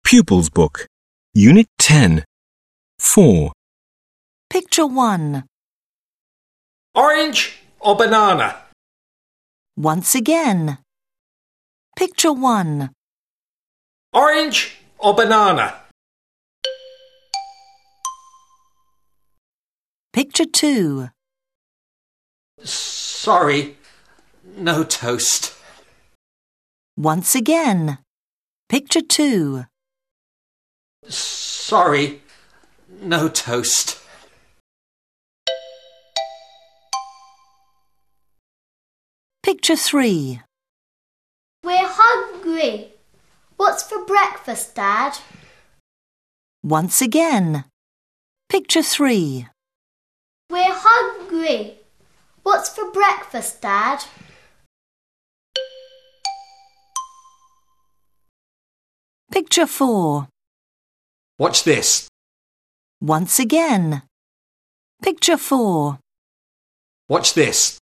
Pupils Book, Unit 10, 4. Picture 1. Orange or banana? Once again. Picture 1. Orange or banana? Picture 2. Sorry, no toast. Once again. Picture 2. Sorry, no toast. Picture 3. We're hungry. What's for breakfast, Dad? Once again. Picture 3. We're hungry. What's for breakfast, Dad? Picture 4. Watch this. Once again. Picture 4. Watch this.